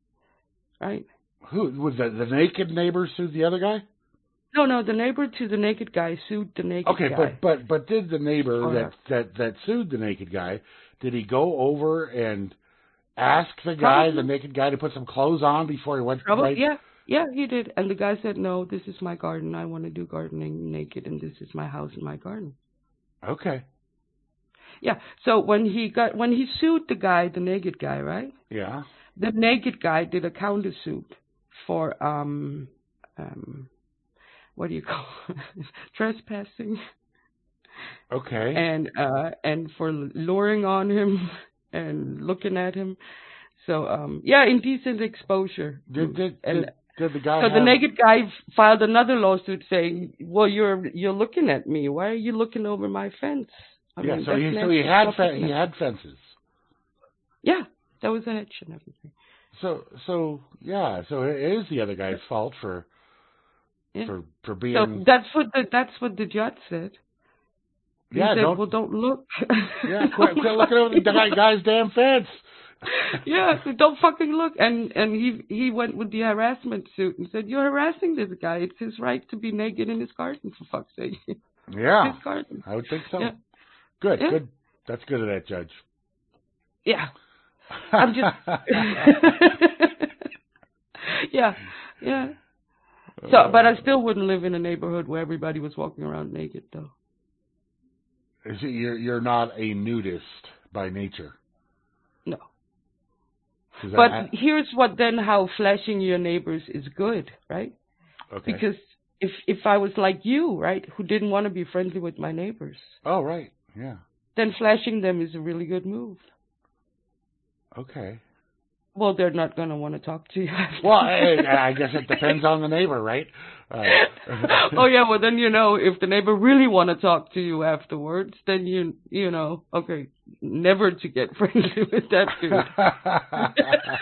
right? Who, was the, the naked neighbor sued the other guy? No, no, the neighbor to the naked guy sued the naked okay, guy. Okay, but, but, but did the neighbor or that, that, that sued the naked guy, did he go over and ask the guy, Probably. the naked guy, to put some clothes on before he went Probably, right? Yeah, yeah, he did. And the guy said, no, this is my garden. I want to do gardening naked, and this is my house and my garden. Okay. Yeah, so when he got, when he sued the guy, the naked guy, right? Yeah. The naked guy did a countersuit for, um, um, what do you call it? Trespassing. Okay. And uh, and for luring on him and looking at him. So um, yeah, indecent exposure. Did did and, did, did the guy? So have... the naked guy filed another lawsuit saying, "Well, you're you're looking at me. Why are you looking over my fence?" I yeah. mean, So he so he had fe- he had fences. Yeah, that was a hedge and everything. So so yeah. So it is the other guy's fault for. Yeah. For for being so that's what the that's what the judge said. He yeah, said, don't well, don't look. Yeah, quit, quit looking over the guy, guy's damn fence. Yeah, so don't fucking look. And and he he went with the harassment suit and said, you're harassing this guy. It's his right to be naked in his garden, for fuck's sake. Yeah, his garden. I would think so. Yeah. Good, yeah. good. That's good of that judge. Yeah, I'm just. yeah, yeah. So, but I still wouldn't live in a neighborhood where everybody was walking around naked, though. Is it, you're you're not a nudist by nature. No. But I, here's what then how flashing your neighbors is good, right? Okay. Because if if I was like you, right, who didn't want to be friendly with my neighbors, Oh, right. Yeah. then flashing them is a really good move. Okay. Well, they're not going to want to talk to you. Well, I, I guess it depends on the neighbor, right? Uh, oh yeah, well then you know if the neighbor really want to talk to you afterwards, then you you know okay, never to get friendly with that dude.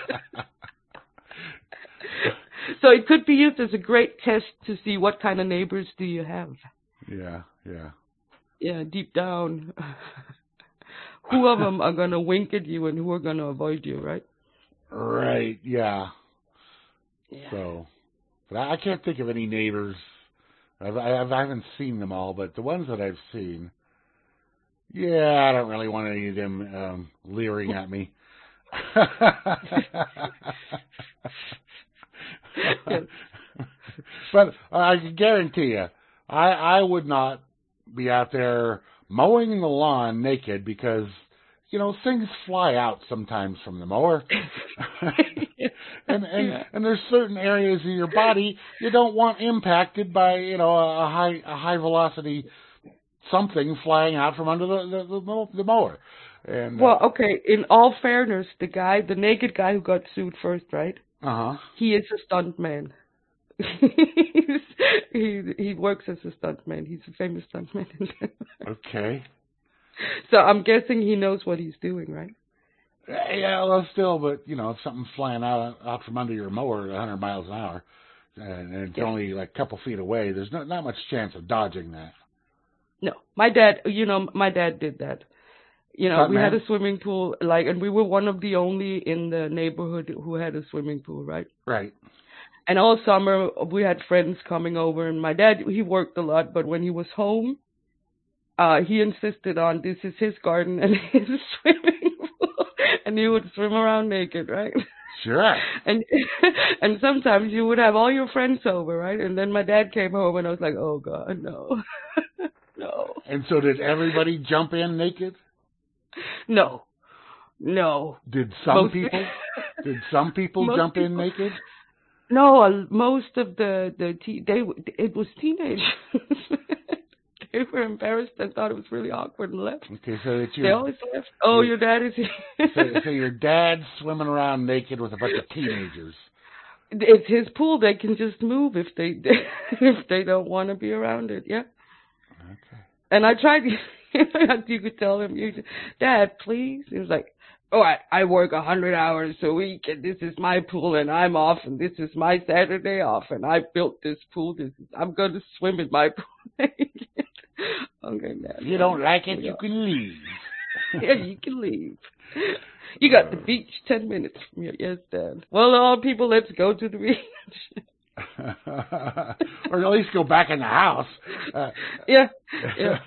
So it could be used as a great test to see what kind of neighbors do you have. Yeah, yeah. Yeah, deep down, who of them are gonna wink at you and who are gonna avoid you, right? Right. Yeah. Yeah. So, but I, I can't think of any neighbors. I've, I've I haven't seen them all, but the ones that I've seen, yeah, I don't really want any of them um, leering at me. Yes. But I can guarantee you, I I would not be out there mowing the lawn naked because, you know, things fly out sometimes from the mower. and and Yeah. and there's certain areas of your body you don't want impacted by, you know, a high a high velocity something flying out from under the the, the, the mower. And Well, okay. In all fairness, the guy, the naked guy who got sued first, right? uh huh. He is a stuntman. He's, he he works as a stuntman. He's a famous stuntman. Okay. So I'm guessing he knows what he's doing, right? Yeah, well, still, but you know, if something's flying out out from under your mower at one hundred miles an hour, and, and it's Yeah. only like a couple feet away, there's not not much chance of dodging that. No, my dad. You know, my dad did that. You know, we had Stuntman? a swimming pool, like, and we were one of the only in the neighborhood who had a swimming pool, right? Right. And all summer we had friends coming over, and my dad, he worked a lot, but when he was home, uh, he insisted on this is his garden and his swimming pool, and he would swim around naked, right? Sure. And and sometimes you would have all your friends over, right? And then my dad came home, and I was like, oh God, no, no, And so, did everybody jump in naked? no, no. Did some Most people? Did some people most jump in people- naked? No, uh, most of the the te- they it was teenagers. They were embarrassed and thought it was really awkward and left. Okay, so it's They your always left. Oh, your- your dad is here. so, so your dad's swimming around naked with a bunch of teenagers. It's his pool. They can just move if they if they don't want to be around it. Yeah. Okay. And I tried. You could tell him, you, Dad, please. He was like, oh, I, I work a hundred hours a week, and this is my pool, and I'm off, and this is my Saturday off, and I built this pool. This is, I'm going to swim in my pool. Okay, Dad. If you don't like it, you can leave. Yeah, you can leave. You got the beach ten minutes from here. Yes, Dad. Well, all people, let's go to the beach. Or at least go back in the house. Uh, Yeah, yeah.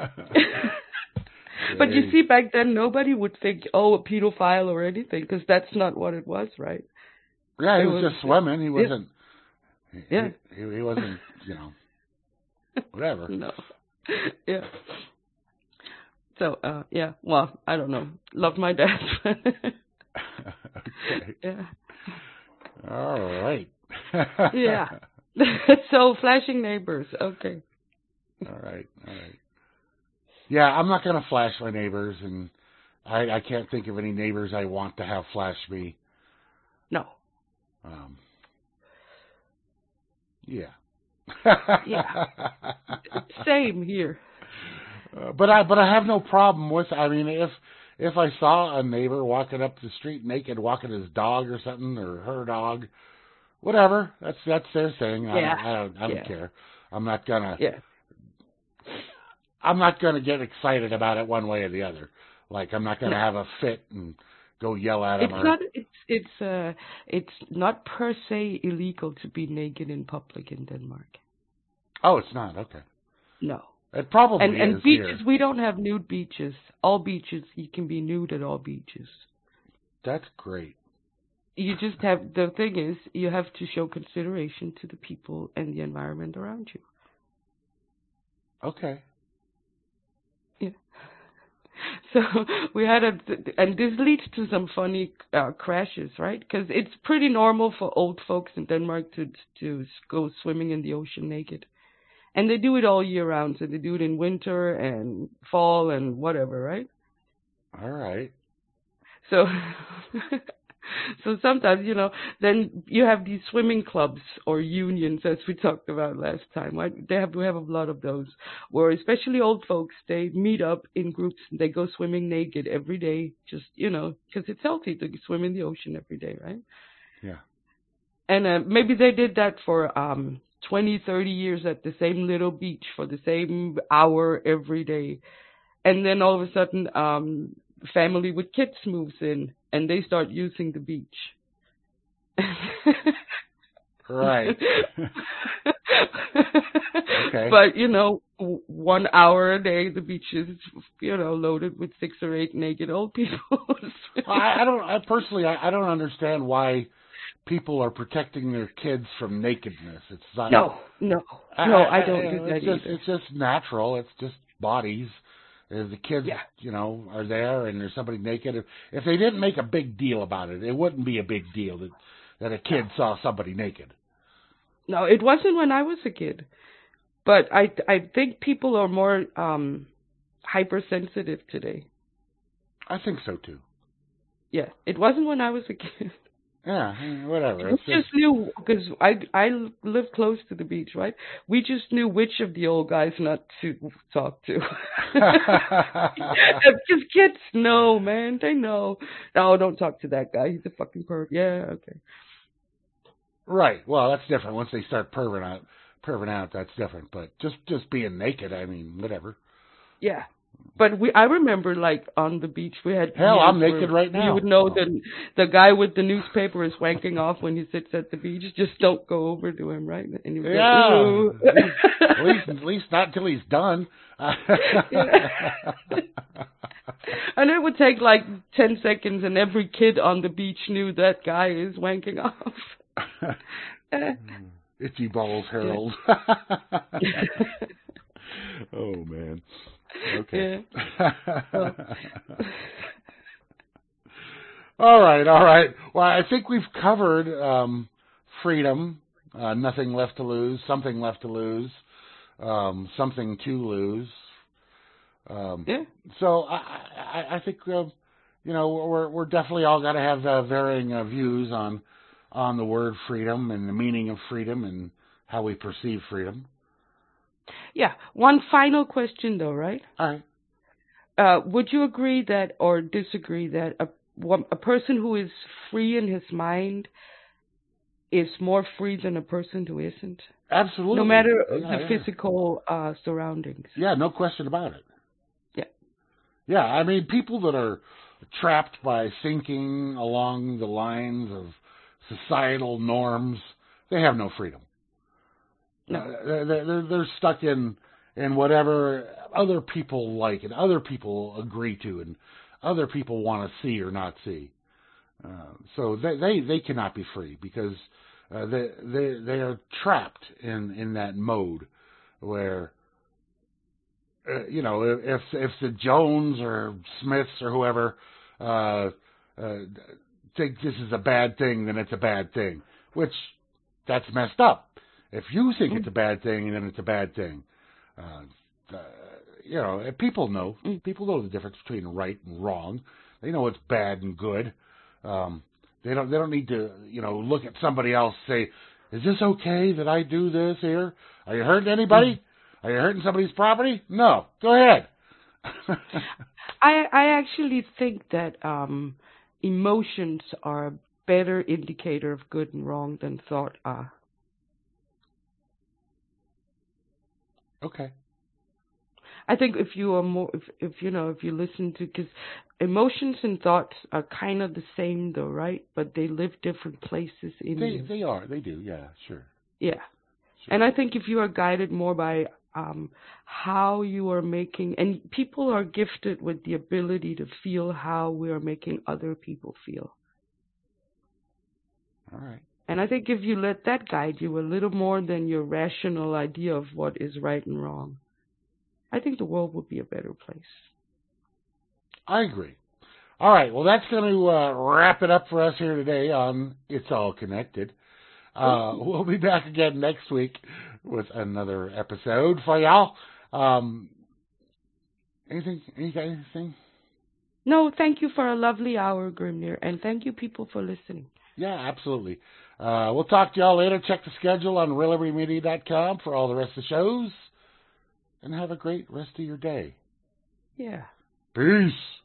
But you see, back then, nobody would think, oh, a pedophile or anything, because that's not what it was, right? Yeah, he It was, was- just swimming. He wasn't. Yeah. He, he, he wasn't. You know. Whatever. No. Yeah. So, uh, yeah. Well, I don't know. Love my dad. Okay. Yeah. All right. Yeah. So, flashing neighbors. Okay. All right. All right. Yeah, I'm not going to flash my neighbors, and I, I can't think of any neighbors I want to have flash me. No. Um, yeah. Yeah. Same here. Uh, but I but I have no problem with. I mean, if if I saw a neighbor walking up the street naked, walking his dog or something, or her dog, whatever. That's that's their thing. I, Yeah. don't, I don't I don't Yeah. care. I'm not gonna. Yeah. I'm not gonna get excited about it one way or the other. Like I'm not gonna No. have a fit and go yell at him. It's or, not. It's it's uh. It's not per se illegal to be naked in public in Denmark. Oh, it's not. Okay. No. It probably And and is beaches, here. we don't have nude beaches. All beaches, you can be nude at all beaches. That's great. You just have, the thing is, you have to show consideration to the people and the environment around you. Okay. Yeah. So we had a, and this leads to some funny uh, crashes, right? Because it's pretty normal for old folks in Denmark to to go swimming in the ocean naked, and they do it all year round. So they do it in winter and fall and whatever, right? All right. So, so sometimes, you know, then you have these swimming clubs or unions, as we talked about last time. Right? They have we have a lot of those, where especially old folks, they meet up in groups and they go swimming naked every day, just, you know, because it's healthy to swim in the ocean every day, right? Yeah. And uh, maybe they did that for um twenty, thirty years at the same little beach for the same hour every day. And then all of a sudden, um, family with kids moves in and they start using the beach. Right. Okay. But, you know, one hour a day, the beach is, you know, loaded with six or eight naked old people. I, I don't, I personally, I, I don't understand why people are protecting their kids from nakedness. It's not. No, no, I, no, I, I don't I, do that it's just, either. It's just natural. It's just bodies. If the kids, Yeah. you know, are there and there's somebody naked, if, if they didn't make a big deal about it, it wouldn't be a big deal that that a kid saw somebody naked. No, it wasn't when I was a kid. But I I think people are more um, hypersensitive today. I think so too. Yeah, it wasn't when I was a kid. Yeah, whatever. We It's just just knew, because I I live close to the beach, right? We just knew which of the old guys not to talk to. Because kids know, man, they know. No, don't talk to that guy. He's a fucking perv. Yeah, okay. right. Well, that's different. Once they start perving out, perving out, that's different. But just just being naked, I mean, whatever. Yeah. But we, I remember, like, on the beach, we had Hell, years I'm naked where right now. You would know Oh. that the guy with the newspaper is wanking off when he sits at the beach. Just don't go over to him, right? And he would Yeah. go, ooh. At least, at least, at least not until he's done. And it would take like ten seconds, and every kid on the beach knew that guy is wanking off. Itchy balls, Harold. Oh man. Okay. Yeah. Well. All right, all right. Well, I think we've covered um, freedom, uh, nothing left to lose, something left to lose, um, something to lose. Um, Yeah. So I, I, I think uh, you know we're we're definitely all got to have uh, varying uh, views on on the word freedom and the meaning of freedom and how we perceive freedom. Yeah. One final question, though, right? All right. Uh, would you agree that, or disagree that a one, a person who is free in his mind is more free than a person who isn't? Absolutely. No matter yeah, the yeah. physical uh, surroundings. Yeah, no question about it. Yeah. Yeah, I mean, people that are trapped by thinking along the lines of societal norms, they have no freedom. No. Uh, they're, they're, they're stuck in, in whatever other people like and other people agree to and other people want to see or not see. Uh, so they, they, they cannot be free because uh, they, they, they are trapped in, in that mode where, uh, you know, if, if the Jones or Smiths or whoever uh, uh, think this is a bad thing, then it's a bad thing, which that's messed up. If you think it's a bad thing, then it's a bad thing. Uh, uh, you know, people know. People know the difference between right and wrong. They know what's bad and good. Um, they don't. They don't need to, you know, look at somebody else and say, "Is this okay that I do this here? Are you hurting anybody? Are you hurting somebody's property? No. Go ahead." I I actually think that um, emotions are a better indicator of good and wrong than thought are. Okay. I think if you are more, if, if you know, if you listen to, because emotions and thoughts are kind of the same, though, right? But they live different places in They you. they are. They do. Yeah. Sure. Yeah. Sure. And I think if you are guided more by um, how you are making, and people are gifted with the ability to feel how we are making other people feel. All right. And I think if you let that guide you a little more than your rational idea of what is right and wrong, I think the world would be a better place. I agree. All right, well, that's going to uh, wrap it up for us here today on It's All Connected. Uh, we'll be back again next week with another episode for y'all. Um, anything? Anything? No, thank you for a lovely hour, Grimnir, and thank you, people, for listening. Yeah, absolutely. Uh, we'll talk to y'all later. Check the schedule on real liberty media dot com for all the rest of the shows. And have a great rest of your day. Yeah. Peace.